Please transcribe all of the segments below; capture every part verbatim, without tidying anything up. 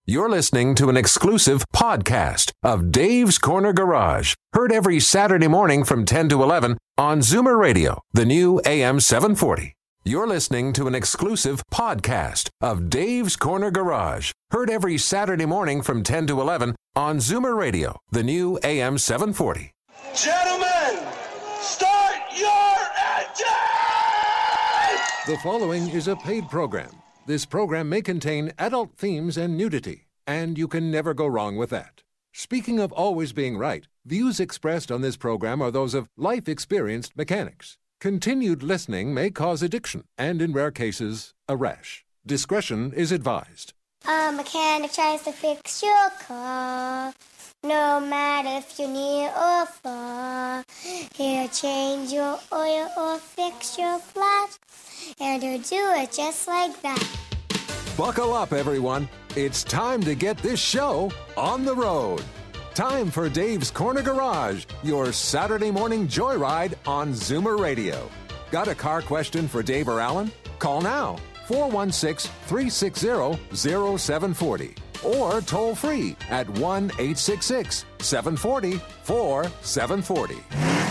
You're listening to an exclusive podcast of Dave's Corner Garage. Heard every Saturday morning from ten to eleven on Zoomer Radio, the new A M seven forty. You're listening to an exclusive podcast of Dave's Corner Garage. Heard every Saturday morning from ten to eleven on Zoomer Radio, the new A M seven forty. Gentlemen, start your engine! The following is a paid program. This program may contain adult themes and nudity, and you can never go wrong with that. Speaking of always being right, views expressed on this program are those of life-experienced mechanics. Continued listening may cause addiction, and in rare cases, a rash. Discretion is advised. A mechanic tries to fix your car, no matter if you're near or far. He'll change your oil or fix your flat, and he'll do it just like that. Buckle up, everyone. It's time to get this show on the road. Time for Dave's Corner Garage, your Saturday morning joyride on Zoomer Radio. Got a car question for Dave or Alan? Call now, four one six, three six zero, zero seven four zero, or toll free at one eight six six, seven four zero, four seven four zero.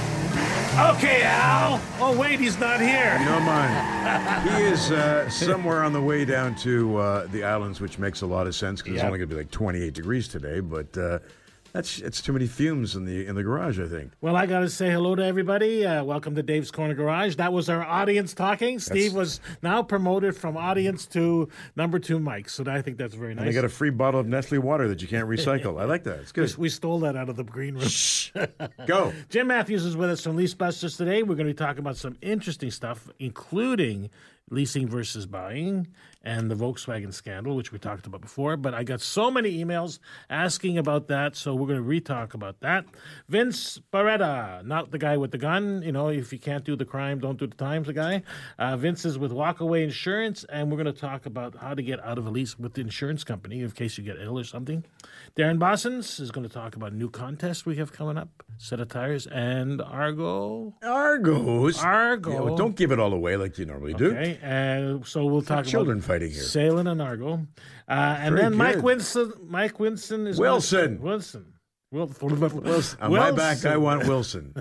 Okay, Al. Oh, wait, he's not here. You don't mind. He is uh, somewhere on the way down to uh, the islands, which makes a lot of sense because Yep. it's only going to be like twenty-eight degrees today. But uh, that's it's too many fumes in the in the garage, I think. Well, I got to say hello to everybody. Uh, welcome to Dave's Corner Garage. That was our audience talking. Steve was now promoted from audience to number two mic, so I think that's very nice. And they got a free bottle of Nestle water that you can't recycle. I like that. It's good. We stole that out of the green room. Shh. Go. Jim Matthews is with us from Lease Busters today. We're going to be talking about some interesting stuff, including leasing versus buying and the Volkswagen scandal, which we talked about before. But I got so many emails asking about that, so we're going to re-talk about that. Vince Barretta, not the guy with the gun. You know, if you can't do the crime, don't do the times, the guy. Uh, Vince is with Walkaway Insurance, and we're going to talk about how to get out of a lease with the insurance company in case you get ill or something. Darren Bossens is going to talk about a new contest we have coming up, set of tires, and Argo. Argos. Argo. Yeah, well, don't give it all all away like you normally do. Okay, and so we'll talk children about fighting here. sailing and Argo, uh, and Very then Mike good. Wilson. Mike Wilson is Wilson. Gonna, Wilson. Wil- Wilson. On my back, I want Wilson.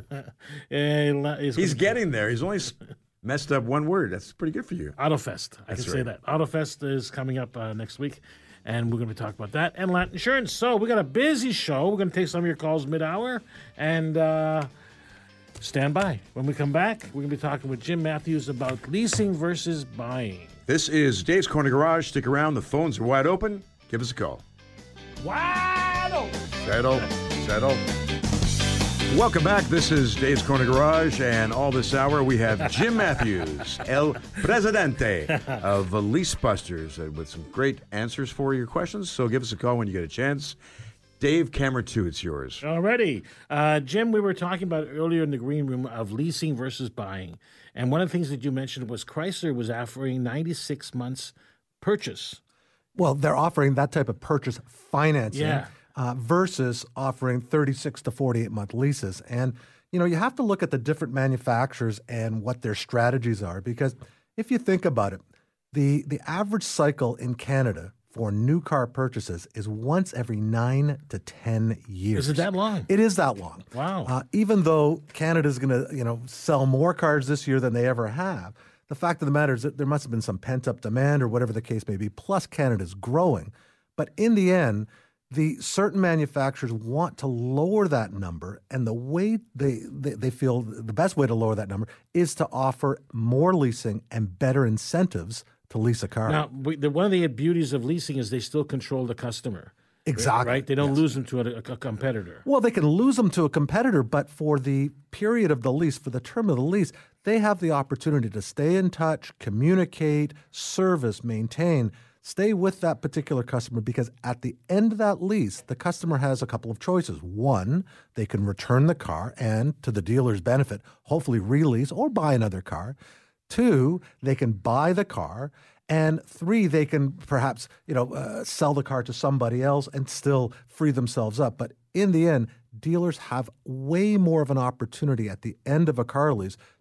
Uh, he's He's gonna- getting there. He's only s- messed up one word. That's pretty good for you. Autofest. I That's can say right. that. Autofest is coming up uh, next week, and we're going to be talking about that and Latin Insurance. So we got a busy show. We're going to take some of your calls mid-hour, and uh, stand by. When we come back, we're going to be talking with Jim Matthews about leasing versus buying. This is Dave's Corner Garage. Stick around. The phones are wide open. Give us a call. Wow! Settle. Settle. Welcome back. This is Dave's Corner Garage, and all this hour we have Jim Matthews, El Presidente of Lease Busters, uh, with some great answers for your questions. So give us a call when you get a chance. Dave, camera two, it's yours. Alrighty. Uh, Jim, we were talking about earlier in the green room of leasing versus buying. And one of the things that you mentioned was Chrysler was offering ninety-six months purchase. Well, they're offering that type of purchase financing Yeah. uh, versus offering thirty-six to forty-eight month leases. And, you know, you have to look at the different manufacturers and what their strategies are, because if you think about it, the, the average cycle in Canada for new car purchases is once every nine to ten years. Is it that long? It is that long. Wow. Uh, even though Canada's going to, you know, sell more cars this year than they ever have, the fact of the matter is that there must have been some pent-up demand or whatever the case may be, plus Canada's growing. But in the end, the certain manufacturers want to lower that number, and the way they, they, they feel the best way to lower that number is to offer more leasing and better incentives to lease a car. Now, we, the, one of the beauties of leasing is they still control the customer. Exactly. Right? They don't Yes. lose them to a, a competitor. Well, they can lose them to a competitor, but for the period of the lease, for the term of the lease, they have the opportunity to stay in touch, communicate, service, maintain, stay with that particular customer, because at the end of that lease, the customer has a couple of choices. One, they can return the car and, to the dealer's benefit, hopefully release or buy another car. Two, they can buy the car. And three, they can perhaps, you know, uh, sell the car to somebody else and still free themselves up. But in the end, dealers have way more of an opportunity at the end of a car lease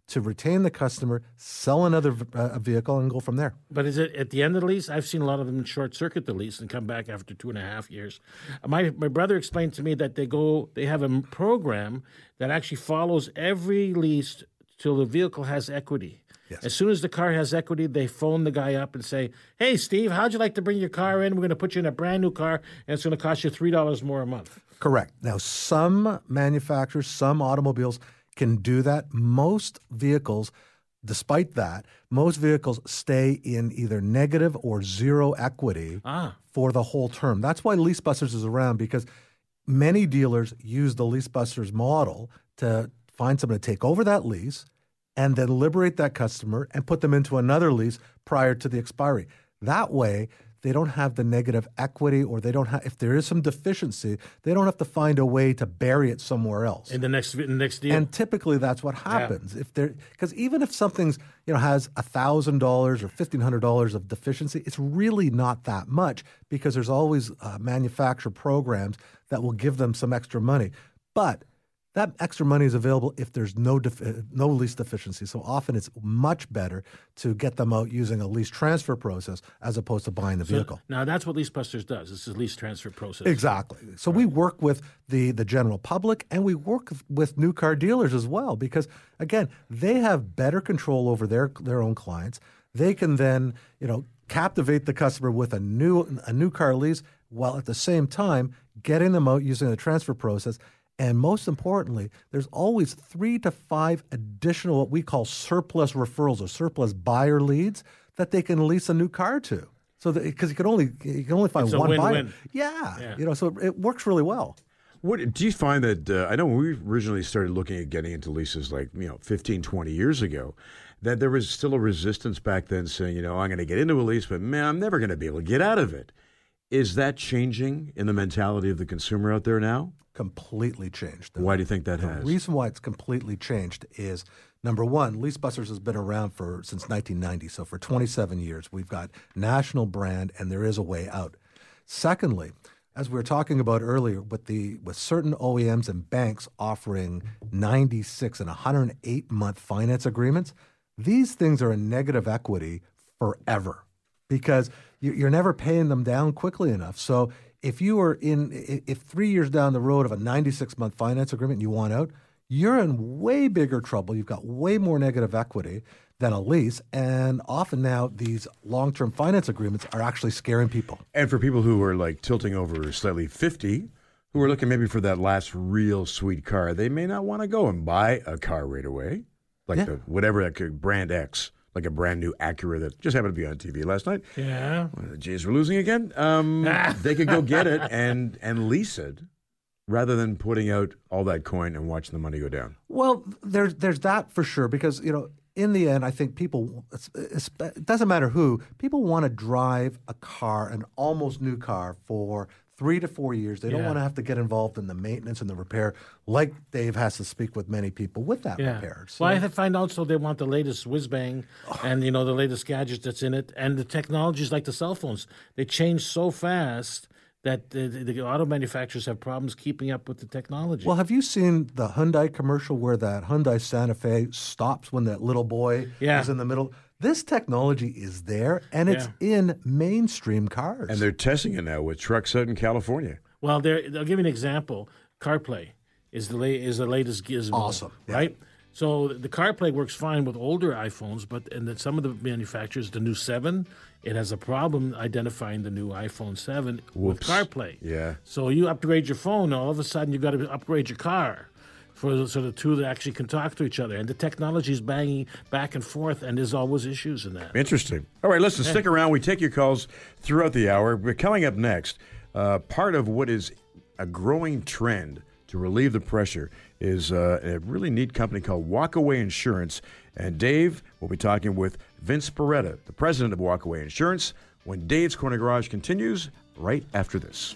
to retain the customer, sell another uh, vehicle, and go from there. But is it at the end of the lease? I've seen a lot of them short circuit the lease and come back after two and a half years. My my brother explained to me that they go they have a program that actually follows every lease till the vehicle has equity. Yes. As soon as the car has equity, they phone the guy up and say, "Hey, Steve, how'd you like to bring your car in? We're going to put you in a brand new car, and it's going to cost you three dollars more a month." Correct. Now, some manufacturers, some automobiles can do that. Most vehicles, despite that, most vehicles stay in either negative or zero equity Ah. for the whole term. That's why LeaseBusters is around, because many dealers use the LeaseBusters model to find someone to take over that lease and then liberate that customer and put them into another lease prior to the expiry. That way, they don't have the negative equity, or they don't have, if there is some deficiency, they don't have to find a way to bury it somewhere else. In the next in the next deal. And typically that's what happens. If there, because even if something's, you know, has a thousand dollars or fifteen hundred dollars of deficiency, it's really not that much, because there's always uh, manufacturer programs that will give them some extra money. But that extra money is available if there's no defi- no lease deficiency. So often it's much better to get them out using a lease transfer process as opposed to buying the vehicle. Now, that's what LeaseBusters does. This is a lease transfer process. Exactly. So we work with the, the general public, and we work with new car dealers as well, because, again, they have better control over their their own clients. They can then, you know, captivate the customer with a new a new car lease, while at the same time getting them out using the transfer process. And most importantly, there's always three to five additional what we call surplus referrals or surplus buyer leads that they can lease a new car to. So because you can only you can only find It's a one win-win. buyer. Yeah, Yeah. you know, so it works really well. What do you find that uh, I know when we originally started looking at getting into leases, like, you know, fifteen, twenty years ago, that there was still a resistance back then saying, you know, I'm going to get into a lease, but man, I'm never going to be able to get out of it. Is that changing in the mentality of the consumer out there now? Completely changed. Why do you think that The has? reason why it's completely changed is, number one, LeaseBusters has been around for since nineteen ninety, so for twenty-seven years. We've got national brand, and there is a way out. Secondly, as we were talking about earlier, with the with certain O E Ms and banks offering ninety-six and one hundred eight month finance agreements, these things are in negative equity forever, because you- you're never paying them down quickly enough. So if you are in, if three years down the road of a ninety-six month finance agreement and you want out, you're in way bigger trouble. You've got way more negative equity than a lease. And often now these long-term finance agreements are actually scaring people. And for people who are like tilting over slightly fifty, who are looking maybe for that last real sweet car, they may not want to go and buy a car right away, like Yeah. the whatever that could, brand X, like a brand new Acura that just happened to be on T V last night. Yeah. Uh, The Jays were losing again. Um, they could go get it and and lease it, rather than putting out all that coin and watching the money go down. Well, there's there's that for sure, because, you know, in the end, I think people, it's, it's, it doesn't matter who, people want to drive a car, an almost new car, for three to four years. They don't Yeah. want to have to get involved in the maintenance and the repair, like Dave has to speak with many people with that Yeah. repaired. So, Well, I find also they want the latest whiz bang and, you know, the latest gadgets that's in it. And the technologies like the cell phones, they change so fast that the, the, the auto manufacturers have problems keeping up with the technology. well, have you seen the Hyundai commercial where that Hyundai Santa Fe stops when that little boy Yeah. is in the middle? This technology is there, and it's in mainstream cars. And they're testing it now with trucks out in California. Well, there, I'll give you an example. CarPlay is the la- is the latest gizmo. Awesome, yeah. right? So the CarPlay works fine with older iPhones, but and then some of the manufacturers, the new seven, it has a problem identifying the new iPhone seven with Whoops. CarPlay. Yeah. So you upgrade your phone, all of a sudden you've got to upgrade your car for the, so the two that actually can talk to each other. And the technology is banging back and forth, and there's always issues in that. Interesting. All right, listen, stick around. We take your calls throughout the hour. We're coming up next. Uh, part of what is a growing trend to relieve the pressure is uh, a really neat company called Walkaway Insurance. And Dave will be talking with Vince Beretta, the president of Walkaway Insurance, when Dave's Corner Garage continues right after this.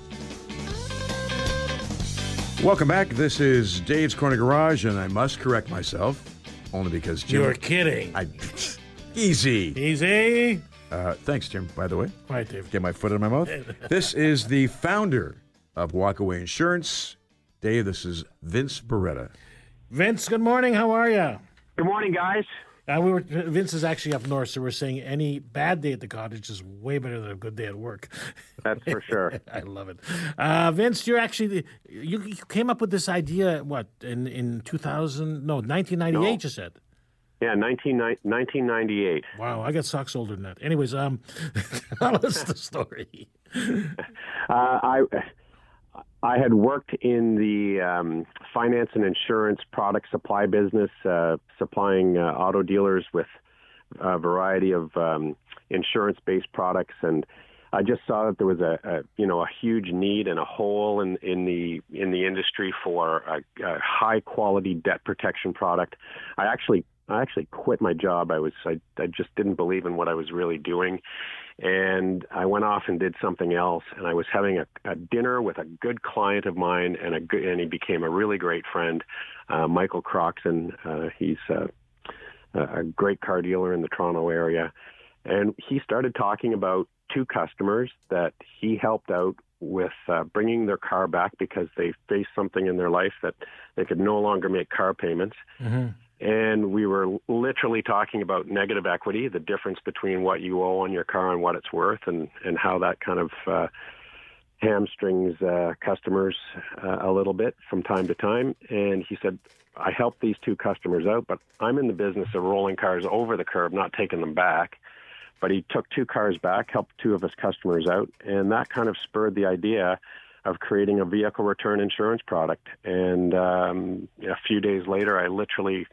Welcome back. This is Dave's Corner Garage, and I must correct myself, only because Jim... You're kidding. I, easy. Easy. Uh, thanks, Jim, by the way. Right, Dave. Get my foot in my mouth. This is the founder of Walkaway Insurance. Dave, this is Vince Beretta. Vince, good morning. How are you? Good morning, guys. Uh, we were Vince is actually up north, so we're saying any bad day at the cottage is way better than a good day at work. That's for sure. I love it. Uh, Vince, you're actually you, you came up with this idea what in in two thousand? No, nineteen ninety-eight. No. You said. Yeah, nineteen ninety-eight. Wow, I got socks older than that. Anyways, um, tell us the story. uh, I I had worked in the um, finance and insurance product supply business, uh, supplying uh, auto dealers with a variety of um, insurance-based products, and I just saw that there was a, a you know a huge need and a hole in, in the in the industry for a, a high-quality debt protection product. I actually I actually quit my job. I was I, I just didn't believe in what I was really doing. And I went off and did something else. And I was having a, a dinner with a good client of mine, and a good, and he became a really great friend, uh, Michael Croxon. Uh, he's uh, a great car dealer in the Toronto area. And he started talking about two customers that he helped out with uh, bringing their car back because they faced something in their life that they could no longer make car payments. Mm-hmm. And we were literally talking about negative equity, the difference between what you owe on your car and what it's worth, and, and how that kind of uh, hamstrings uh, customers uh, a little bit from time to time. And he said, I helped these two customers out, but I'm in the business of rolling cars over the curb, not taking them back. But he took two cars back, helped two of his customers out, and that kind of spurred the idea of creating a vehicle return insurance product. And um, a few days later, I literally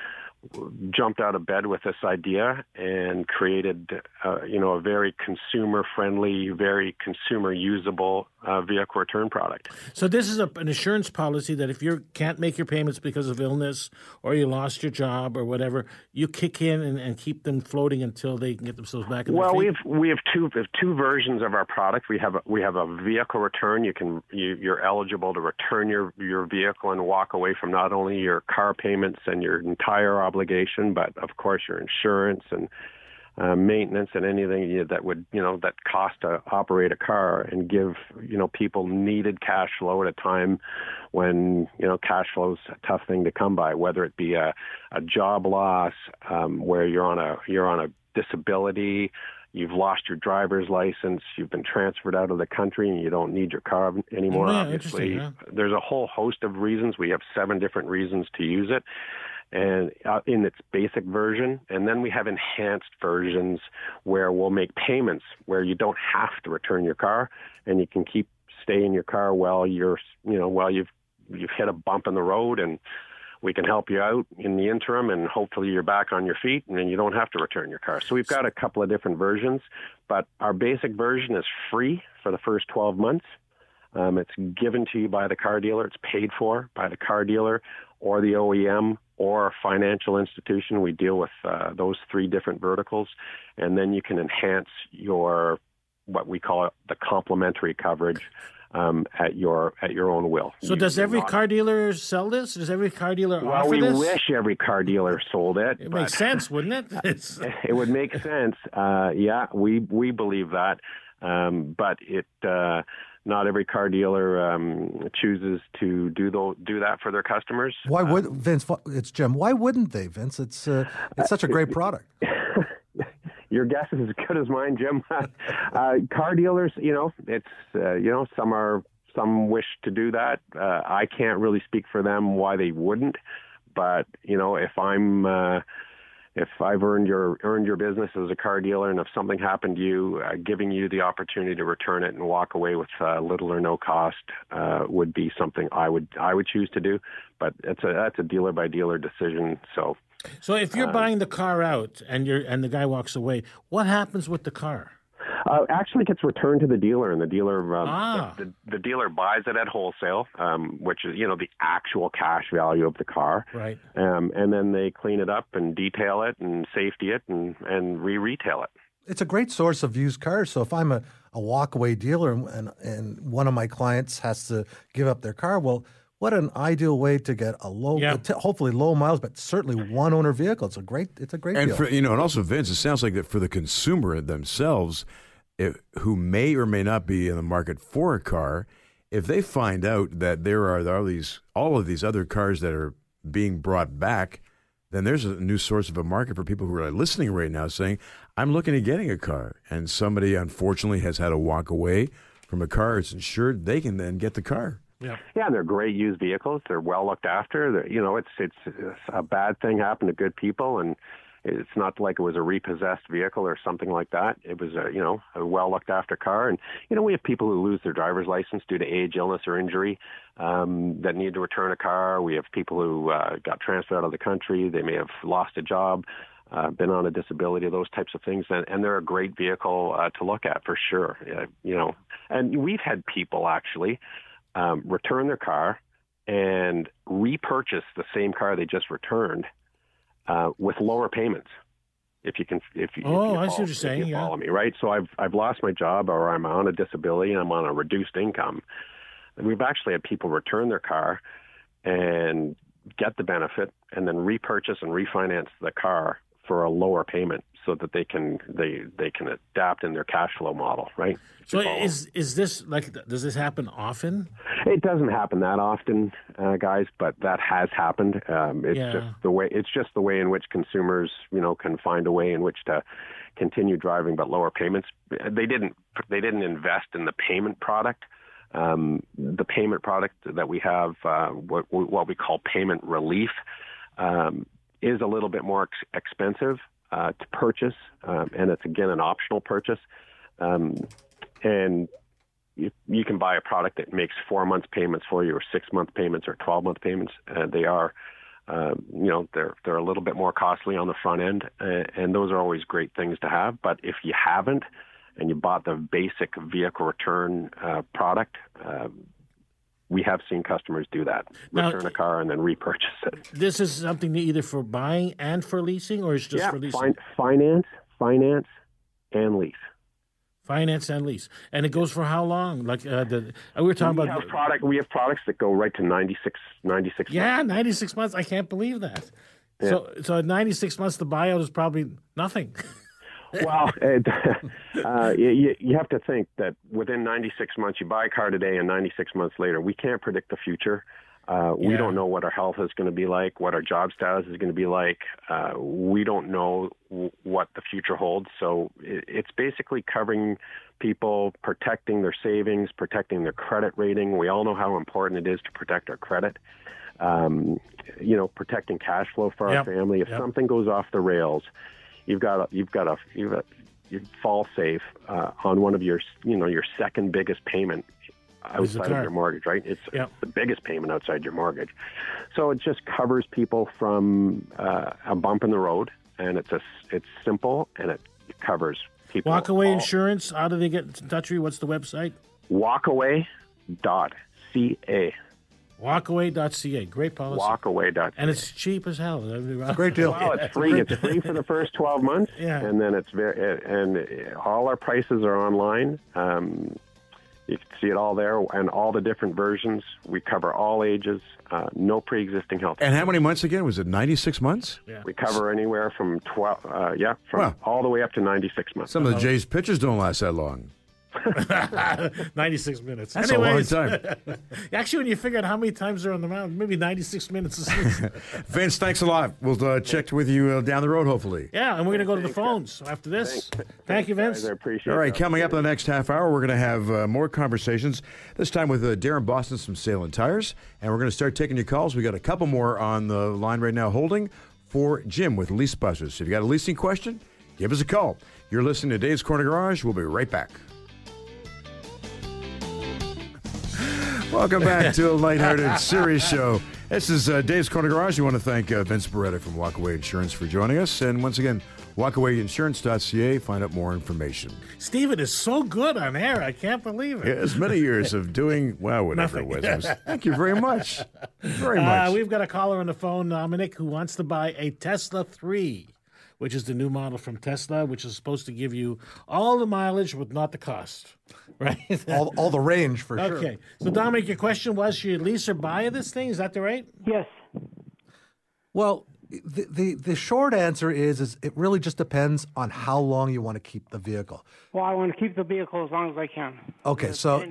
jumped out of bed with this idea and created, uh, you know, a very consumer-friendly, very consumer-usable uh, vehicle return product. So this is a, an insurance policy that if you can't make your payments because of illness or you lost your job or whatever, you kick in and, and keep them floating until they can get themselves back. Well, their we feet? have we have two we have two versions of our product. We have a, we have a vehicle return. You can you, you're eligible to return your your vehicle and walk away from not only your car payments and your entire obligation, but of course your insurance and uh, maintenance and anything that would, you know, that cost to operate a car, and give, you know, people needed cash flow at a time when, you know, cash flow is a tough thing to come by, whether it be a, a job loss, um, where you're on a, you're on a disability, you've lost your driver's license, you've been transferred out of the country and you don't need your car anymore. Yeah, obviously, yeah. There's a whole host of reasons. We have seven different reasons to use it, and uh, in its basic version. And then we have enhanced versions where we'll make payments where you don't have to return your car, and you can keep stay in your car while you're, you know, while you've you've hit a bump in the road, and we can help you out in the interim, and hopefully you're back on your feet, and then you don't have to return your car. So we've got a couple of different versions, but our basic version is free for the first twelve months. Um, it's given to you by the car dealer. It's paid for by the car dealer or the O E M or a financial institution. We deal with uh, those three different verticals, and then you can enhance your, what we call it, the complementary coverage um, at your at your own will. So you, does every not, car dealer sell this? Does every car dealer well, offer we this? wish every car dealer sold it. It but makes sense, wouldn't it? It's... It would make sense. Uh, yeah, we we believe that, um, but it. Uh, Not every car dealer um, chooses to do the, do that for their customers. Why would Vince? It's Jim. Why wouldn't they, Vince? It's uh, it's such a great product. Your guess is as good as mine, Jim. uh, car dealers, you know, it's uh, you know, some are some wish to do that. Uh, I can't really speak for them why they wouldn't, but you know, if I'm uh, If I've earned your earned your business as a car dealer, and if something happened to you, uh, giving you the opportunity to return it and walk away with uh, little or no cost uh, would be something I would I would choose to do. But it's a that's a dealer by dealer decision. So, so if you're uh, buying the car out and you're and the guy walks away, what happens with the car? Uh, actually gets returned to the dealer, and the dealer um, ah. the, the, the dealer buys it at wholesale, um, which is, you know, the actual cash value of the car. Right. Um, and then they clean it up and detail it and safety it and, and re-retail it. It's a great source of used cars. So if I'm a, a walk-away dealer and, and and one of my clients has to give up their car, well, what an ideal way to get a low, yeah. t- hopefully low miles, but certainly one owner vehicle. It's a great, it's a great and deal. For, you know, and also Vince, it sounds like that for the consumer themselves, If, who may or may not be in the market for a car, if they find out that there are all these all of these other cars that are being brought back then there's a new source of a market for people who are listening right now saying, I'm looking at getting a car. And somebody, unfortunately, has had to walk away from a car it's insured. They can then get the car. Yeah. Yeah, and they're great used vehicles. They're well looked after. They're, you know, it's, it's it's a bad thing happened to good people, and it's not like it was a repossessed vehicle or something like that. It was a, you know, a well looked after car. And, you know, we have people who lose their driver's license due to age, illness, or injury um, that need to return a car. We have people who uh, got transferred out of the country. They may have lost a job, uh, been on a disability, those types of things. And, and they're a great vehicle uh, to look at for sure. Uh, you know, and we've had people actually um, return their car and repurchase the same car they just returned Uh, with lower payments, if you can, if you, Oh, if you I follow, see what you're saying, if you yeah. follow me, right? So I've I've lost my job, or I'm on a disability, and I'm on a reduced income. And we've actually had people return their car and get the benefit, and then repurchase and refinance the car for a lower payment, so that they can they they can adapt in their cash flow model, right? So is is this like, does this happen often? It doesn't happen that often, uh, guys, but that has happened. Um, it's Yeah. just the way. It's just the way in which consumers, you know, can find a way in which to continue driving but lower payments. They didn't. They didn't invest in the payment product. Um, the payment product that we have, uh, what what we call payment relief, um, is a little bit more ex- expensive uh, to purchase, um, and it's again an optional purchase. Um, and You, you can buy a product that makes four months payments for you, or six month payments, or twelve month payments. Uh, they are, uh, you know, they're they're a little bit more costly on the front end, uh, and those are always great things to have. But if you haven't, and you bought the basic vehicle return uh, product, uh, we have seen customers do that: Now, return a car and then repurchase it. This is something either for buying and for leasing, or it's just yeah, for leasing? fin- finance, finance, and lease. Finance and lease, and it goes for how long? Like uh, the uh, we were talking We about. have product. We have products that go right to ninety-six, ninety-six Yeah, months. ninety-six months. I can't believe that. So, so at ninety-six months, the buyout is probably nothing. Well, it, uh, you, you have to think that within ninety-six months, you buy a car today, and ninety-six months later, we can't predict the future. Uh, we Yeah. don't know what our health is going to be like, what our job status is going to be like. Uh, we don't know w- what the future holds. So it, it's basically covering people, protecting their savings, protecting their credit rating. We all know how important it is to protect our credit. Um, you know, protecting cash flow for Yep. our family. If Yep. something goes off the rails, you've got a, you've got a you've got you fall safe uh, on one of your you know your second biggest payment Is the outside of car. your mortgage, right? It's Yep. the biggest payment outside your mortgage. So it just covers people from uh, a bump in the road, and it's a it's simple, and it covers people. Walkaway all- Insurance. How do they get in touch with you? What's the website? Walkaway dot c a. Walkaway dot c a. Great policy. Walkaway dot c a. And it's cheap as hell. Great deal. Well, it's free. It's free for the first twelve months, Yeah. and then it's very. And all our prices are online. Um, you can see it all there, and all the different versions. We cover all ages. Uh, no pre-existing health. And how many months again? Was it ninety-six months? Yeah. We cover anywhere from twelve. Uh, yeah, from Wow. all the way up to ninety-six months. Some of the Jays pitchers don't last that long. ninety-six minutes. That's Anyways, a long time. actually, when you figure out how many times they're on the mound, maybe ninety-six minutes. Is Vince, thanks a lot. We'll uh, check with you uh, down the road, hopefully. yeah, and we're going to go to the phones after this. Thank you, Vince. Guys, I appreciate All right, that. coming up in the next half hour, we're going to have uh, more conversations, this time with uh, Darren Boston from Salem Tires, and we're going to start taking your calls. We got a couple more on the line right now holding for Jim with Lease Busters. So if you got a leasing question, give us a call. You're listening to Dave's Corner Garage. We'll be right back. Welcome back to a lighthearted, serious show. This is uh, Dave's Corner Garage. We want to thank uh, Vince Beretta from Walkaway Insurance for joining us. And once again, walkaway insurance dot c a. Find out more information. Steven is so good on air. I can't believe it. Yes, many years of doing, well, whatever Nothing. it was. It was. Thank you very much. Very much. Uh, we've got a caller on the phone, Dominic, who wants to buy a Tesla three, which is the new model from Tesla, which is supposed to give you all the mileage but not the cost, right? all, all the range for sure. Okay. So, Dominic, your question was, should you lease or buy this thing? Is that the right? Yes. Well, the, the the short answer is is it really just depends on how long you want to keep the vehicle. Well, I want to keep the vehicle as long as I can. Okay, Uh, so- ten,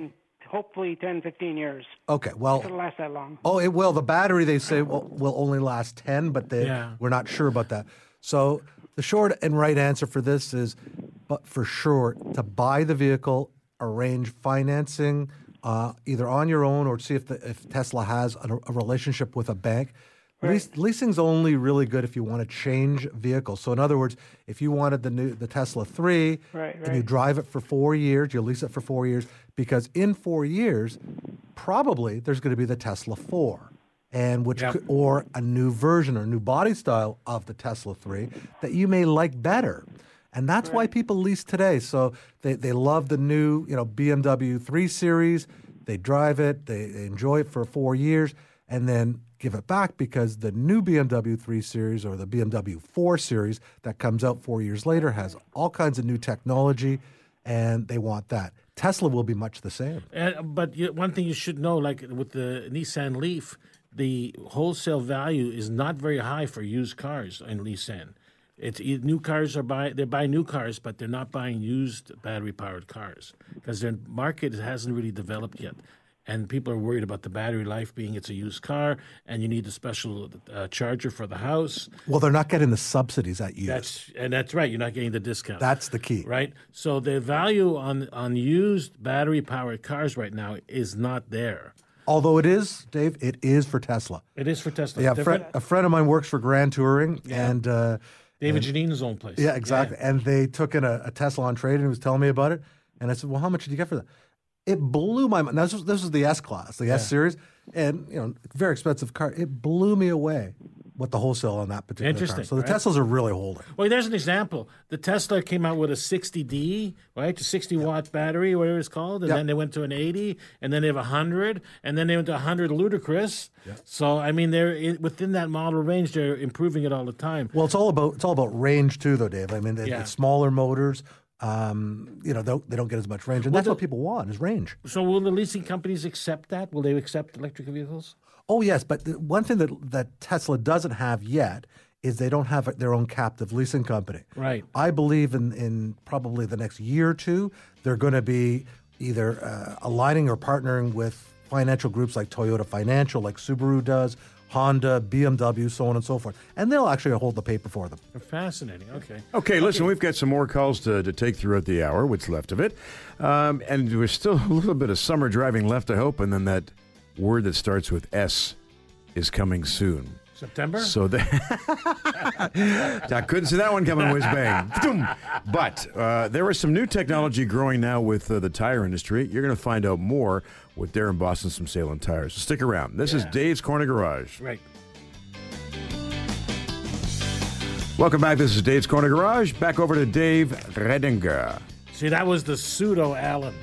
hopefully ten, fifteen years. Okay, well, It'll last that long. oh, it will. The battery, they say, will, will only last ten, but they, Yeah. we're not sure about that. So the short and right answer for this is, but for sure, to buy the vehicle, arrange financing, uh, either on your own or see if the, if Tesla has a, a relationship with a bank. Leas, leasing's only really good if you want to change vehicles. So in other words, if you wanted the new the Tesla three Right, and you right. drive it for four years, you lease it for four years, because in four years, probably there's going to be the Tesla four, and which Yep. could, or a new version or new body style of the Tesla three that you may like better. And that's why people lease today. So they, they love the new, you know, B M W three Series. They drive it, they, they enjoy it for four years, and then give it back because the new B M W three Series or the B M W four Series that comes out four years later has all kinds of new technology, and they want that. Tesla will be much the same. Uh, but you, one thing you should know, like with the Nissan Leaf, the wholesale value is not very high for used cars in Nissan. It's e- new cars are buy they're buying new cars, but they're not buying used battery powered cars because their market hasn't really developed yet. And people are worried about the battery life being it's a used car, and you need a special uh, charger for the house. Well, they're not getting the subsidies at used. That's and that's right. You're not getting the discount. That's the key. Right. So the value on on used battery powered cars right now is not there. Although it is, Dave, it is for Tesla. It is for Tesla. Yeah, a friend, Different- a friend of mine works for Grand Touring, and uh, David Janine's own place. yeah, exactly. And they took in a, a Tesla on trade, and he was telling me about it. And I said, "Well, how much did you get for that?" It blew my mind. Now, this was, this was the S Class, the S Series, and you know, very expensive car. It blew me away what the wholesale on that particular Interesting, car. So the right? Teslas are really holding. Well, there's an example. The Tesla came out with a sixty D, right? A sixty watt battery, whatever it's called, and Yep. then they went to an eighty, and then they have a hundred, and then they went to a hundred ludicrous. So I mean, they're in, within that model range. They're improving it all the time. Well, it's all about it's all about range too, though, Dave. I mean, it, Yeah. it's smaller motors. Um, you know, they don't, they don't get as much range, and that's the- what people want is range. So will the leasing companies accept that? Will they accept electric vehicles? Oh, yes, but the one thing that that Tesla doesn't have yet is they don't have their own captive leasing company. Right. I believe in, in probably the next year or two, they're going to be either uh, aligning or partnering with financial groups like Toyota Financial, like Subaru does, Honda, B M W, so on and so forth. And they'll actually hold the paper for them. Fascinating. Okay. Okay, listen, we've got some more calls to, to take throughout the hour, what's left of it. Um, and there's still a little bit of summer driving left, I hope, and then that word that starts with S is coming soon. September. So that I couldn't see that one coming, whiz bang. Boom. But uh, there is some new technology growing now with uh, the tire industry. You're going to find out more with Darren Boston from Salem Tires. So stick around. This is Yeah. Dave's Corner Garage. Right. Welcome back. This is Dave's Corner Garage. Back over to Dave Redinger. See, that was the pseudo Alan.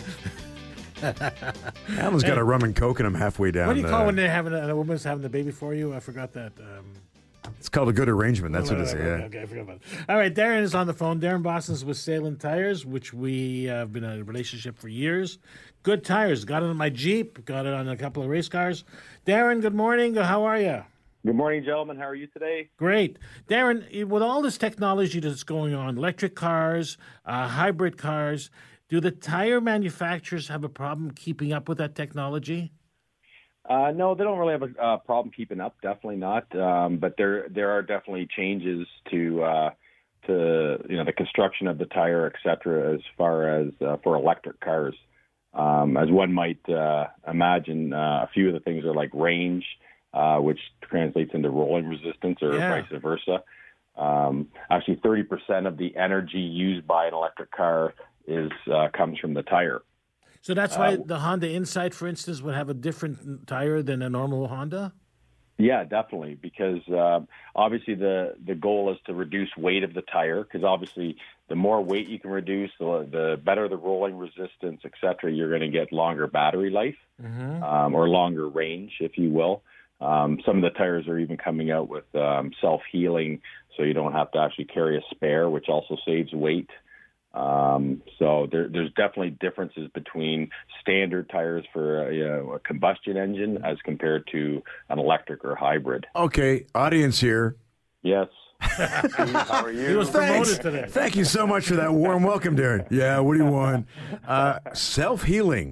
Alan's got a rum and coke, and I'm halfway down. What do you call uh, when they're having a, a woman's having the baby for you? I forgot that. Um, It's called a good arrangement. That's what it is. okay, Yeah. okay, I forgot about it. All right, Darren is on the phone. Darren Boston's with Salem Tires, which we uh, have been in a relationship for years. Good tires. Got it on my Jeep. Got it on a couple of race cars. Darren, good morning. How are you? Good morning, gentlemen. How are you today? Great. Darren, with all this technology that's going on, electric cars, uh, hybrid cars, do the tire manufacturers have a problem keeping up with that technology? Uh, no, they don't really have a uh, problem keeping up. Definitely not. Um, but there there are definitely changes to uh, to you know the construction of the tire, et cetera, as far as uh, for electric cars. Um, as one might uh, imagine, uh, a few of the things are like range, uh, which translates into rolling resistance, or Yeah. vice versa. Um, actually, thirty percent of the energy used by an electric car is uh, comes from the tire. So that's why Uh, the Honda Insight, for instance, would have a different tire than a normal Honda? Yeah, definitely, because uh, obviously the, the goal is to reduce weight of the tire, because obviously the more weight you can reduce, the, the better the rolling resistance, et cetera, you're going to get longer battery life, Mm-hmm. um, or longer range, if you will. Um, some of the tires are even coming out with um, self-healing, so you don't have to actually carry a spare, which also saves weight. Um, so there, there's definitely differences between standard tires for a, you know, a combustion engine as compared to an electric or hybrid. Okay, audience here. Yes. How are you? He was Thanks. promoted today. Thank you so much for that warm welcome, Darren. Yeah, what do you want? Uh, self-healing.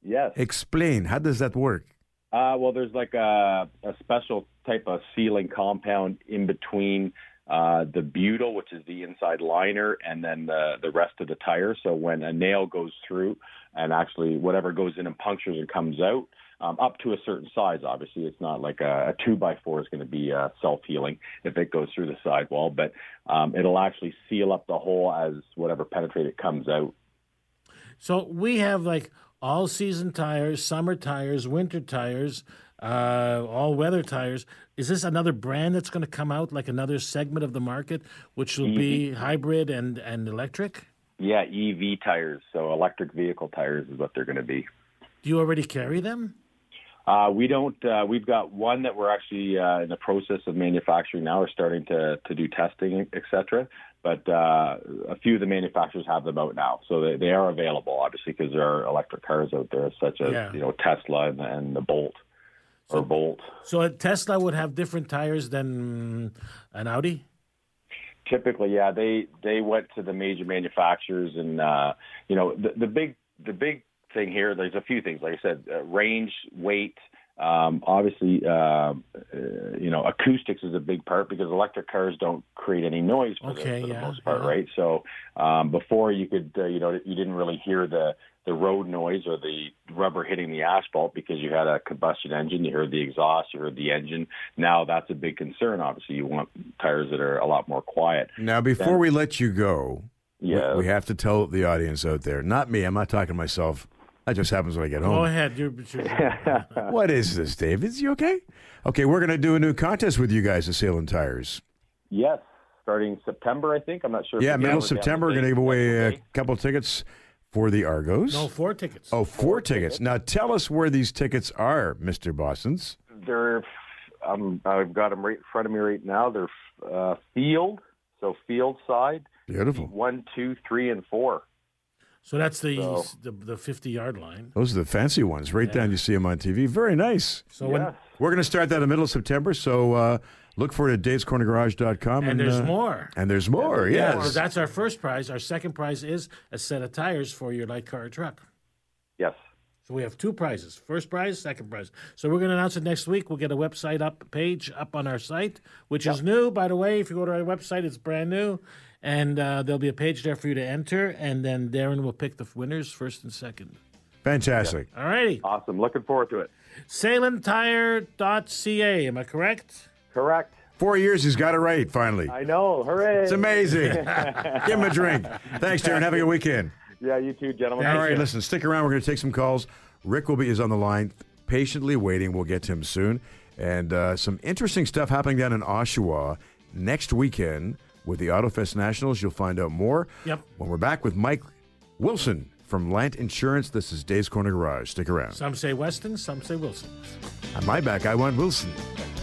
Yes. Explain. How does that work? Uh, well, there's like a, a special type of sealing compound in between uh, the butyl, which is the inside liner, and then the, the rest of the tire. So when a nail goes through and actually whatever goes in and punctures and comes out, um, up to a certain size, obviously, it's not like a, a two by four is going to be uh, self-healing if it goes through the sidewall, but um, it'll actually seal up the hole as whatever penetrated comes out. So we have like all-season tires, summer tires, winter tires, uh, all-weather tires. Is this another brand that's going to come out, like another segment of the market, which will be hybrid and, and electric? Yeah, E V tires, so electric vehicle tires is what they're going to be. Do you already carry them? Uh, we don't. Uh, we've got one that we're actually uh, in the process of manufacturing now. We're starting to, to do testing, et cetera. But uh, a few of the manufacturers have them out now, so they, they are available, obviously, because there are electric cars out there, such as Yeah. you know Tesla and, and the Bolt or So- Bolt. So a Tesla would have different tires than an Audi? Typically, yeah, they they went to the major manufacturers, and uh, you know the, the big the big thing here. There's a few things, like I said, uh, range, weight. Um, obviously, uh, uh, you know, acoustics is a big part because electric cars don't create any noise for, Okay, the, for yeah, the most part, yeah. right? So um, before you could, uh, you know, you didn't really hear the, the road noise or the rubber hitting the asphalt because you had a combustion engine. You heard the exhaust, you heard the engine. Now that's a big concern. Obviously, you want tires that are a lot more quiet. Now, before Then- we let you go, we- Yeah. we have to tell the audience out there, not me, I'm not talking to myself. That just happens when I get home. Go ahead. You're, you're, What is this, Dave? Is you okay? Okay, we're going to do a new contest with you guys at Salem Tires. Yes, starting September, I think. I'm not sure. if Yeah, the middle hours have September, we're the going to give date. away a Okay. couple tickets for the Argos. no, four tickets. Oh, four tickets. Now, tell us where these tickets are, Mister Boston's. They're, um, I've got them right in front of me right now. They're uh, field, so field side. Beautiful. One, two, three, and four. So that's the So- the, the fifty-yard line. Those are the fancy ones. Right down, you see them on T V. Very nice. So when Yes. We're going to start that in the middle of September, so uh, look for it at daves corner garage dot com. and there's uh, more. And there's more, Yeah, yes. so that's our first prize. Our second prize is a set of tires for your light car or truck. Yes. So we have two prizes. First prize, second prize. So we're going to announce it next week. We'll get a website up page up on our site, which is new, by the way. If you go to our website, it's brand new. And uh, there'll be a page there for you to enter. And then Darren will pick the winners first and second. Fantastic. All righty. Awesome. Looking forward to it. salem tire dot c a. Am I correct? Correct. Four years, he's got it right, finally. I know. Hooray. It's amazing. Give him a drink. Thanks, Darren. Have a good weekend. Yeah, you too, gentlemen. All right, listen, stick around. We're going to take some calls. Rick will be is on the line, patiently waiting. We'll get to him soon. And uh, some interesting stuff happening down in Oshawa next weekend with the AutoFest Nationals. You'll find out more Yep. when we're back with Mike Wilson from Lant Insurance. This is Dave's Corner Garage. Stick around. Some say Weston, some say Wilson. On my back, I want Wilson.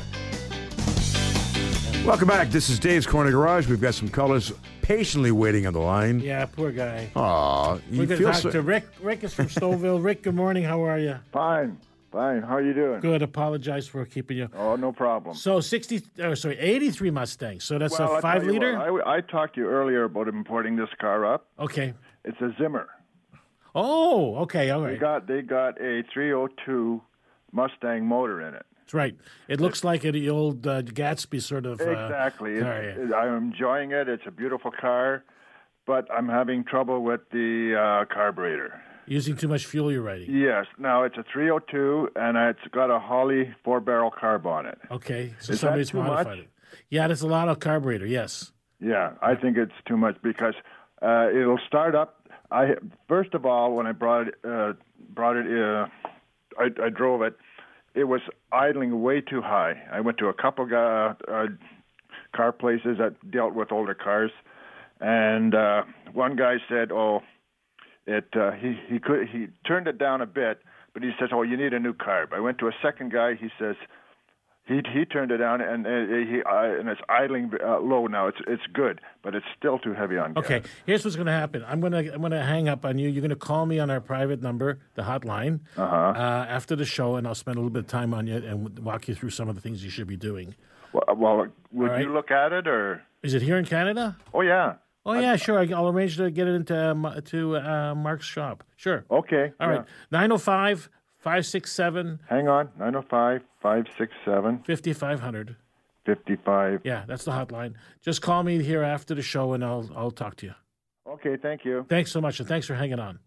Welcome back. This is Dave's Corner Garage. We've got some callers patiently waiting on the line. Yeah, poor guy. Aw, you We're going to feel talk so... to Rick. Rick is from Stouffville. Rick, good morning. How are you? Fine, fine. How are you doing? Good. Apologize for keeping you. Oh, no problem. So sixty, oh, sorry, eighty-three Mustangs. So that's well, a I five tell you liter. what, I, I talked to you earlier about importing this car up. Okay. It's a Zimmer. Oh, okay. All They right. got they got a three oh two Mustang motor in it. That's right. It looks like a, the old uh, Gatsby sort of. Uh, Exactly. It's, car, yeah. it- I'm enjoying it. It's a beautiful car, but I'm having trouble with the uh, carburetor. Using too much fuel, you're writing. Yes. Now it's a three oh two, and it's got a Holley four-barrel carb on it. Okay. So Is that somebody's too modified much? it. Yeah, there's a lot of carburetor. Yes. Yeah, I think it's too much because uh, it'll start up. I first of all, when I brought it, uh, brought it, uh, I, I drove it. It was idling way too high. I went to a couple uh, uh, car places that dealt with older cars, and uh, one guy said, "Oh, it." Uh, he he could he turned it down a bit, but he says, "Oh, you need a new carb." I went to a second guy. He says. He he turned it down and uh, he uh, and it's idling uh, low now. It's it's good, but it's still too heavy on gas. Okay. Here's what's going to happen. I'm going to I'm going to hang up on you. You're going to call me on our private number, the hotline, Uh-huh. uh, after the show, and I'll spend a little bit of time on you and walk you through some of the things you should be doing. Well, well would All right. you look at it or? Is it here in Canada? Oh yeah. Oh, yeah, sure. I'll arrange to get it into um, to uh, Mark's shop. Sure. Okay. All yeah. right. nine oh five, five six seven, Hang on. nine oh five, five six seven, five five zero zero. fifty-five. Yeah, that's the hotline. Just call me here after the show, and I'll I'll talk to you. Okay, thank you. Thanks so much, and thanks for hanging on.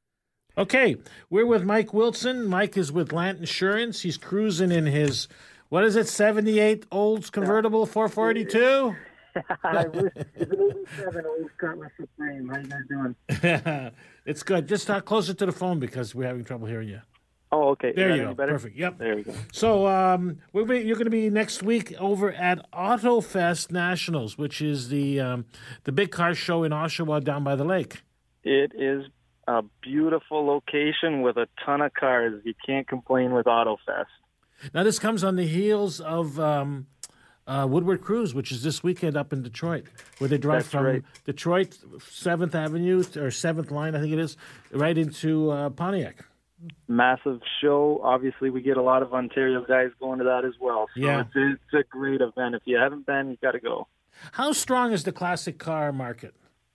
Okay, we're with Mike Wilson. Mike is with Lant Insurance. He's cruising in his, what is it, seventy-eight Olds convertible four forty-two? It's an eighty-seven Olds Cutlass Supreme. How you guys doing? It's good. Just talk closer to the phone because we're having trouble hearing you. Oh, okay. There Is you that go. any better? Perfect. Yep. There we go. So um, we'll be, you're going to be next week over at AutoFest Nationals, which is the um, the big car show in Oshawa down by the lake. It is a beautiful location with a ton of cars. You can't complain with AutoFest. Now, this comes on the heels of um, uh, Woodward Cruise, which is this weekend up in Detroit, where they drive That's from right. Detroit, seventh Avenue, or seventh line, I think it is, right into uh, Pontiac. Massive show. Obviously, we get a lot of Ontario guys going to that as well. So Yeah. it's, it's a great event. If you haven't been, you got to go. How strong is the classic car market?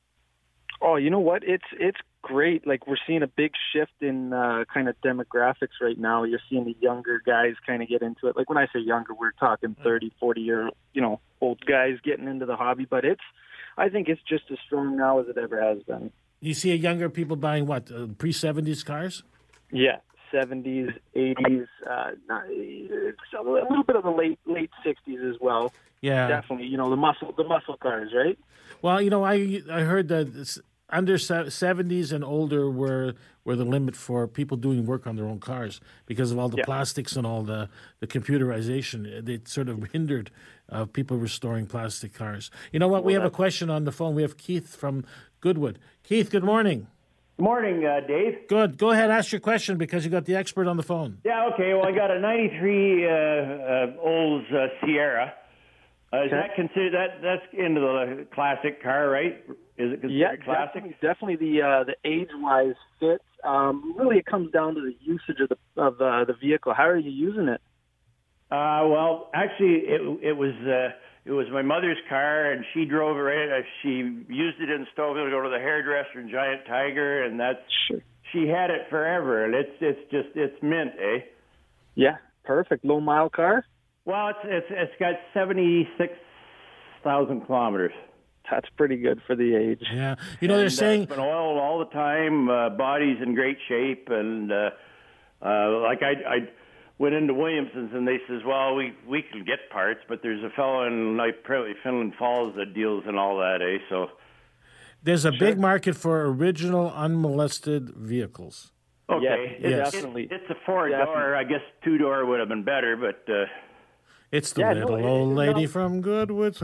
Oh, you know what? It's it's great. Like, we're seeing a big shift in uh, kind of demographics right now. You're seeing the younger guys kind of get into it. Like, when I say younger, we're talking thirty, forty year, you know, old guys getting into the hobby. But it's, I think it's just as strong now as it ever has been. You see younger people buying what, uh, pre-seventies cars? Yeah, seventies, eighties, uh, not, it's a little bit of the late late sixties as well. Yeah. Definitely. You know, the muscle the muscle cars, right? Well, you know, I I heard that it's under se- seventies and older were were the limit for people doing work on their own cars because of all the Yeah. plastics and all the, the computerization. It sort of hindered uh, people restoring plastic cars. You know what? We have a question on the phone. We have Keith from Goodwood. Keith, good morning. Good morning, uh, Dave. Good. Go ahead, ask your question because you got the expert on the phone. Yeah, okay. Well, I got a ninety-three uh, uh, Olds uh, Sierra. Uh, is Okay. that considered that that's into the classic car, right? Is it considered Yeah, classic? definitely, definitely the uh, the age wise fits. Um, really, it comes down to the usage of the of uh, the vehicle. How are you using it? Uh, well, actually, it it was uh, it was my mother's car, and she drove it. Right, uh, she used it in Stouffville to go to the hairdresser in Giant Tiger, and that's Sure. she had it forever, and it's it's just it's mint, eh? Yeah, perfect. Low mile car. Well, it's it's it's got seventy-six thousand kilometers. That's pretty good for the age. Yeah. You know, they're And, uh, saying it's been oiled all the time. Uh, body's in great shape, and uh, uh, like I, I went into Williamson's, and they says, "Well, we we can get parts, but there's a fellow in like probably Finland Falls that deals in all that, eh?" So there's a big market for original unmolested vehicles. okay, Yeah, it's, definitely. it's, it's a four Definitely. door. I guess two door would have been better, but uh, It's the Yeah, no, little it- old it- lady no. from Goodwood.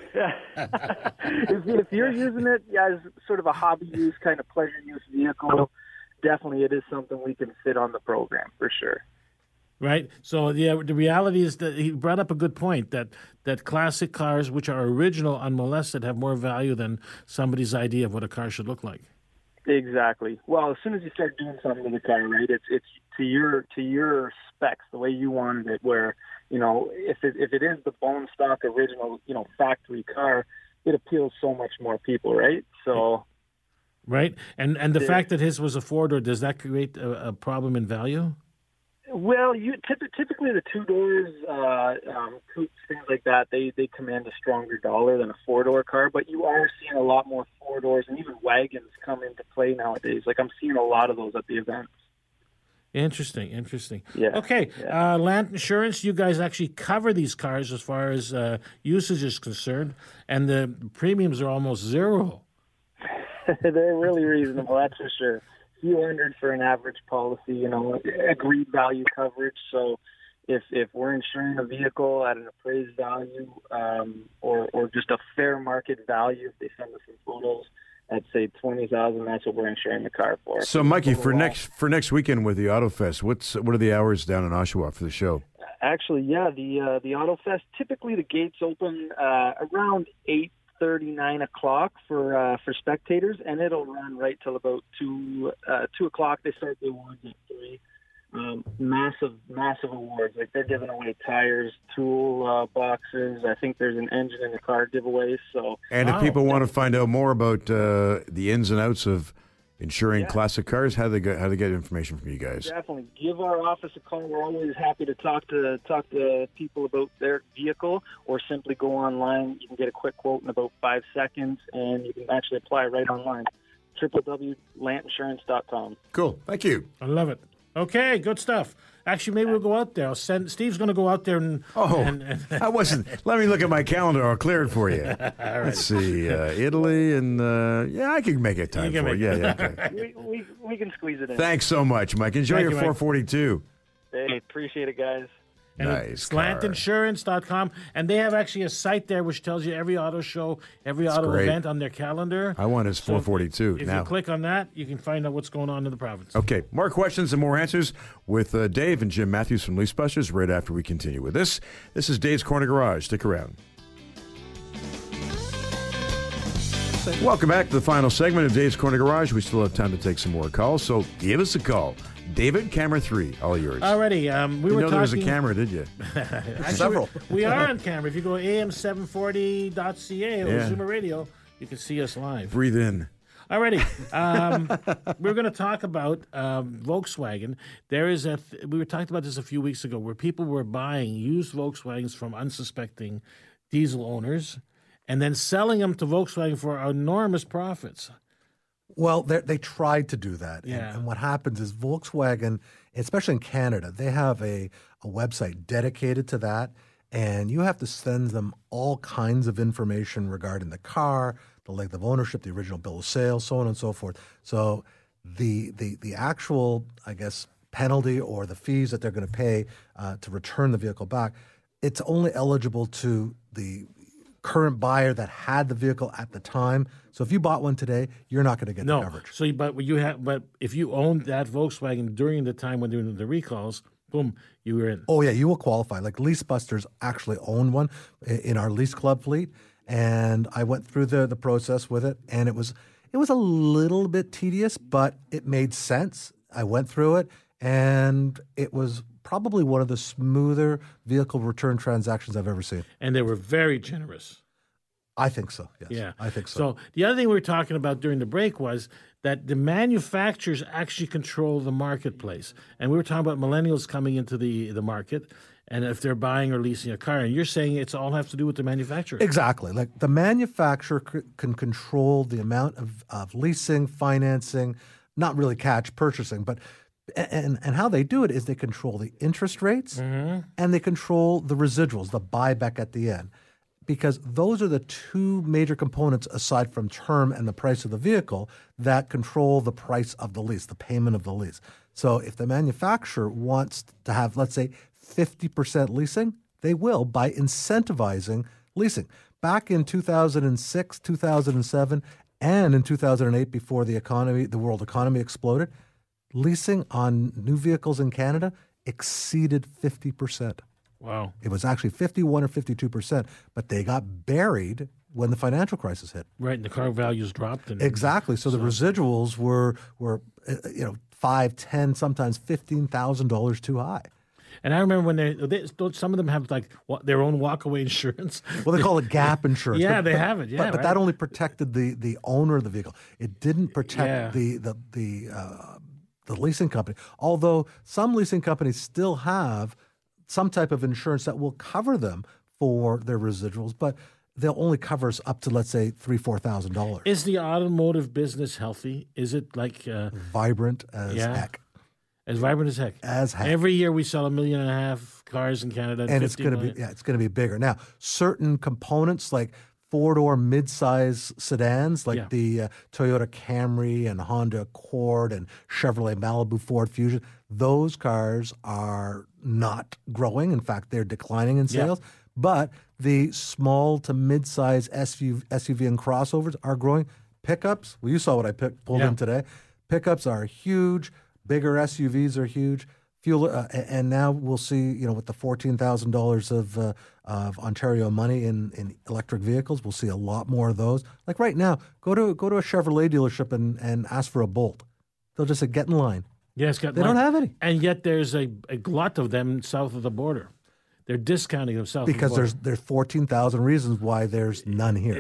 if, if you're using it as sort of a hobby use, kind of pleasure use vehicle, definitely it is something we can fit on the program for sure. Right. So yeah, the reality is that he brought up a good point that that classic cars, which are original, unmolested, have more value than somebody's idea of what a car should look like. Exactly. Well, as soon as you start doing something to the car, right, it's it's to your to your specs, the way you wanted it. Where you know, if it if it is the bone stock original, you know, factory car, it appeals so much more people, right? So, Right. And and the Yeah. fact that his was a four door, does that create a, a problem in value? well, you typ- typically the two doors, uh, um, coupes, things like that, they they command a stronger dollar than a four door car. But you are seeing a lot more four doors and even wagons come into play nowadays. Like I'm seeing a lot of those at the events. Interesting, interesting. Yeah, Okay, uh, Land Insurance, you guys actually cover these cars as far as uh, usage is concerned, and the premiums are almost zero. They're really reasonable, that's for sure. Few hundred for an average policy, you know, agreed value coverage. So if if we're insuring a vehicle at an appraised value um, or, or just a fair market value, if they send us some photos, I'd say twenty thousand dollars, that's what we're insuring the car for. So, Mikey, for next for next weekend with the AutoFest, what's what are the hours down in Oshawa for the show? Actually, yeah, the uh, the AutoFest, typically the gates open uh, around eight thirty, nine o'clock for uh, for spectators, and it'll run right till about two uh, two o'clock. They start the awards at three. um, massive, massive awards. Like they're giving away tires, tool uh, boxes. I think there's an engine in the car giveaway. So, and wow. if people want to find out more about uh, the ins and outs of insuring yeah. classic cars, how they get how they get information from you guys? Definitely give our office a call. We're always happy to talk to talk to people about their vehicle, or simply go online. You can get a quick quote in about five seconds, and you can actually apply right online. w w w dot lant insurance dot com. Cool. Thank you. I love it. Okay, good stuff. Actually, maybe we'll go out there. I'll send Steve's going to go out there and. Oh, and, and I wasn't. Let me look at my calendar. I'll clear it for you. right. Let's see, uh, Italy, and uh, yeah, I can make it time You can for make it. it. Yeah, yeah. Okay. we, we, we can squeeze it in. Thanks so much, Mike. Enjoy Thank your you, Mike. four forty-two. Hey, appreciate it, guys. And Nice it's slant insurance dot com. And they have actually a site there which tells you every auto show, every That's auto great. event on their calendar. I want his So four forty-two If now. you click on that, you can find out what's going on in the province. Okay, more questions and more answers with uh, Dave and Jim Matthews from Lease Busters right after we continue with this. This is Dave's Corner Garage. Stick around. Welcome back to the final segment of Dave's Corner Garage. We still have time to take some more calls, so give us a call. David, camera three, all yours. Alrighty, um, we you were know talking. there was a camera, did you? Actually, Several. We are on camera. If you go A M seven forty dot C A or Yeah. Zoomer Radio, you can see us live. Breathe in. Alrighty, um, we're going to talk about um, Volkswagen. There is a. Th- we were talking about this a few weeks ago, where people were buying used Volkswagens from unsuspecting diesel owners, and then selling them to Volkswagen for enormous profits. Well, they they tried to do that. Yeah. And, and what happens is Volkswagen, especially in Canada, they have a, a website dedicated to that. And you have to send them all kinds of information regarding the car, the length of ownership, the original bill of sale, so on and so forth. So the the the actual, I guess, penalty or the fees that they're going to pay uh, to return the vehicle back, it's only eligible to the current buyer that had the vehicle at the time. So if you bought one today, you're not going to get No, the coverage. so you, but you have, but if you owned that Volkswagen during the time when doing the recalls, boom, you were in. Oh yeah, you will qualify. Like Lease Busters actually own one i- in our lease club fleet, and I went through the the process with it, and it was it was a little bit tedious, but it made sense. I went through it, and it was probably one of the smoother vehicle return transactions I've ever seen. And they were very generous. I think so. Yes, Yeah, I think so. So the other thing we were talking about during the break was that the manufacturers actually control the marketplace, and we were talking about millennials coming into the the market, and if they're buying or leasing a car, and you're saying it's all have to do with the manufacturer. Exactly. Like the manufacturer c- can control the amount of, of leasing, financing, not really cash purchasing, but and and how they do it is they control the interest rates and they control the residuals, the buyback at the end. Because those are the two major components aside from term and the price of the vehicle that control the price of the lease, the payment of the lease. So if the manufacturer wants to have, let's say, fifty percent leasing, they will by incentivizing leasing. Back in two thousand six, two thousand seven, and in two thousand eight, before the economy, the world economy exploded, leasing on new vehicles in Canada exceeded fifty percent. Wow. It was actually fifty-one or fifty-two percent, but they got buried when the financial crisis hit. Right, and the car values dropped. And, Exactly. So, the residuals were were uh, you know five, ten, sometimes fifteen thousand dollars too high. And I remember when they, they some of them have like wa- their own walkaway insurance. Well, they call it gap insurance. Yeah, but, they but- have it. Yeah, but, but right. that only protected the the owner of the vehicle. It didn't protect Yeah. the the the uh, the leasing company. Although some leasing companies still have some type of insurance that will cover them for their residuals, but they'll only cover us up to, let's say, three, four thousand dollars. Is the automotive business healthy? Is it like uh, Vibrant as yeah, heck. as vibrant as heck? As heck. Every year we sell a million and a half cars in Canada, And it's fifty going to million. be yeah, it's going to be bigger. Now, certain components like four-door mid-size sedans, like Yeah. the uh, Toyota Camry and Honda Accord and Chevrolet Malibu, Ford Fusion, those cars are not growing. In fact, they're declining in Yeah. sales. But the small to mid-size S U V, S U V and crossovers are growing. Pickups, well, you saw what I picked, pulled Yeah. in today. Pickups are huge. Bigger S U Vs are huge. Fuel, uh, a- and now we'll see, you know, with the fourteen thousand dollars of uh, of Ontario money in, in electric vehicles, we'll see a lot more of those. Like right now, go to go to a Chevrolet dealership and, and ask for a Bolt. They'll just say, get in line. Yeah, it's got They don't have any. And yet there's a, a glut of them south of the border. They're discounting them south Because of the border. there's there's fourteen thousand reasons why there's none here.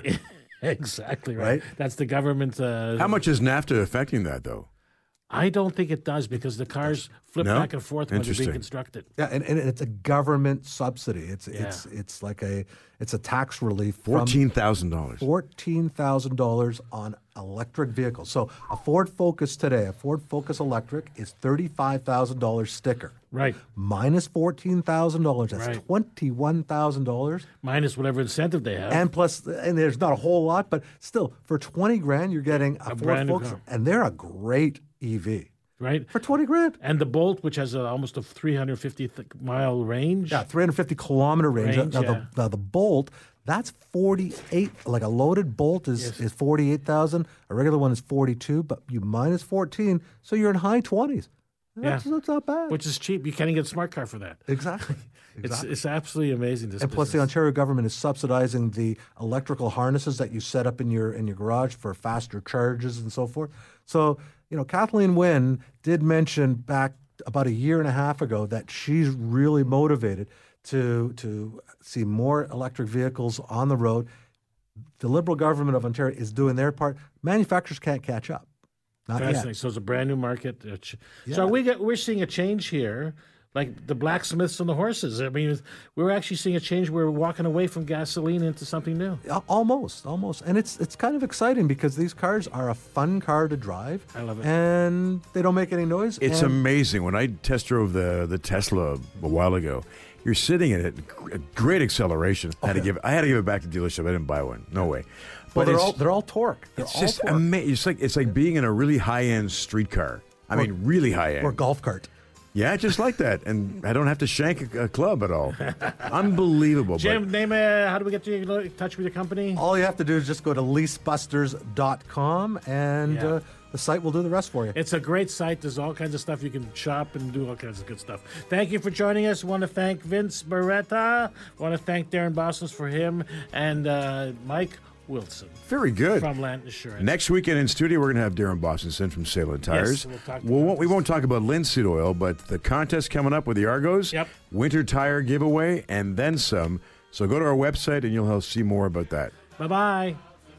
Exactly right. Right? That's the government. Uh, How much is NAFTA affecting that, though? I don't think it does because the cars flip No? back and forth when they're Interesting. being constructed. Yeah, and, and it's a government subsidy. It's Yeah. it's it's like a it's a tax relief. Fourteen thousand dollars. Fourteen thousand dollars on electric vehicles. So a Ford Focus today, a Ford Focus Electric is thirty-five thousand dollars sticker. Right. Minus fourteen thousand dollars. That's Right. twenty-one thousand dollars. Minus whatever incentive they have. And plus, and there's not a whole lot, but still, for twenty grand, you're getting a, A Ford brand new Focus, car. and they're a great E V. Right. For twenty grand. And the Bolt, which has a, almost a three hundred fifty th- mile range. Yeah, three hundred fifty kilometer range. Range, now, yeah. the, now the Bolt, that's forty-eight. Like a loaded Bolt is, Yes. is forty-eight thousand. A regular one is forty-two, but you minus fourteen, so you're in high twenties. That's, Yeah. that's not bad. Which is cheap. You can't even get a smart car for that. Exactly. It's exactly. it's absolutely amazing. This And plus, the business. Ontario government is subsidizing the electrical harnesses that you set up in your in your garage for faster charges and so forth. So, you know, Kathleen Wynne did mention back about a year and a half ago that she's really motivated to to see more electric vehicles on the road. The Liberal government of Ontario is doing their part. Manufacturers can't catch up. Not Fascinating. yet. So it's a brand new market. Uh, ch- Yeah. So we get we're seeing a change here, like the blacksmiths and the horses. I mean, we're actually seeing a change. We're walking away from gasoline into something new. Al- Almost, almost, and it's it's kind of exciting because these cars are a fun car to drive. I love it. And they don't make any noise. It's and amazing. When I test drove the the Tesla a while ago, you're sitting in it, gr- great acceleration. I had to give I had to give it back to the dealership. I didn't buy one. No way. Well, But they're it's, all they're all torque. They're it's all just torque. amazing. It's like it's like being in a really high end street car. I mean, really high end. or golf cart. Yeah, just like that, and I don't have to shank a, a club at all. Unbelievable. Jim, but name uh, how do we get you in touch with your company? All you have to do is just go to lease busters dot com and Yeah. uh, the site will do the rest for you. It's a great site. There's all kinds of stuff you can shop and do all kinds of good stuff. Thank you for joining us. Want to thank Vince Beretta. Want to thank Darren Bossos for him and uh, Mike Wilson very good. from Land Insurance. Next weekend in studio, we're going to have Darren Boston from Salem Tires. we'll talk we won't, we won't talk about linseed oil, but the contest coming up with the Argos, Yep. winter tire giveaway, and then some. So go to our website and you'll see more about that. Bye-bye.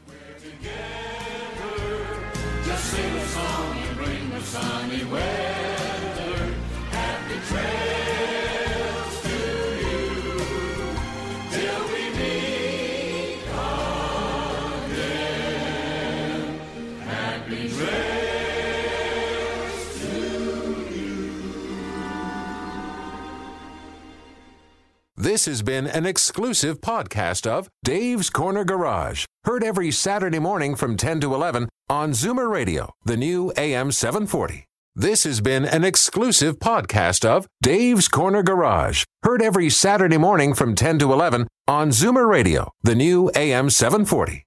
Just sing a song and bring the sunny weather. Happy trails to you till we meet again. Happy trails to you. This has been an exclusive podcast of Dave's Corner Garage. Heard every Saturday morning from ten to eleven on Zoomer Radio, the new A M seven forty. This has been an exclusive podcast of Dave's Corner Garage. Heard every Saturday morning from ten to eleven on Zoomer Radio, the new A M seven forty.